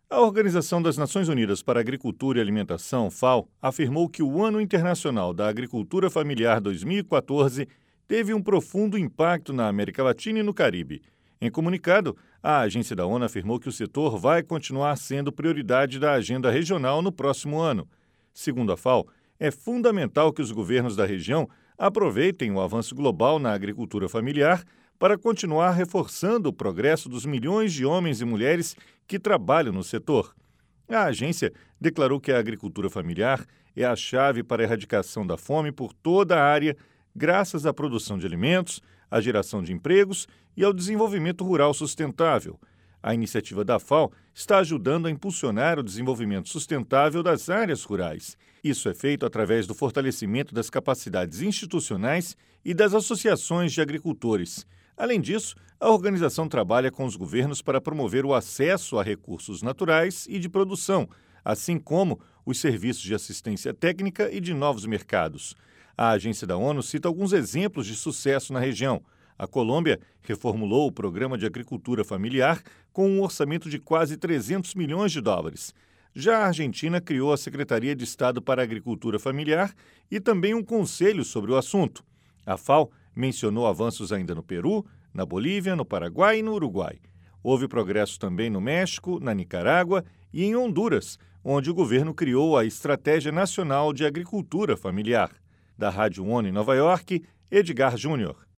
A Organização das Nações Unidas para a Agricultura e Alimentação, FAO, afirmou que o Ano Internacional da Agricultura Familiar 2014 teve um profundo impacto na América Latina e no Caribe. Em comunicado, a agência da ONU afirmou que o setor vai continuar sendo prioridade da agenda regional no próximo ano. Segundo a FAO, é fundamental que os governos da região aproveitem o avanço global na agricultura familiar para continuar reforçando o progresso dos milhões de homens e mulheres que trabalham no setor. A agência declarou que a agricultura familiar é a chave para a erradicação da fome por toda a área, graças à produção de alimentos, à geração de empregos e ao desenvolvimento rural sustentável. A iniciativa da FAO está ajudando a impulsionar o desenvolvimento sustentável das áreas rurais. Isso é feito através do fortalecimento das capacidades institucionais e das associações de agricultores. Além disso, a organização trabalha com os governos para promover o acesso a recursos naturais e de produção, assim como os serviços de assistência técnica e de novos mercados. A agência da ONU cita alguns exemplos de sucesso na região. A Colômbia reformulou o Programa de Agricultura Familiar com um orçamento de quase 300 milhões de dólares. Já a Argentina criou a Secretaria de Estado para a Agricultura Familiar e também um conselho sobre o assunto. A FAO mencionou avanços ainda no Peru, na Bolívia, no Paraguai e no Uruguai. Houve progresso também no México, na Nicarágua e em Honduras, onde o governo criou a Estratégia Nacional de Agricultura Familiar. Da Rádio ONU em Nova York, Edgar Júnior.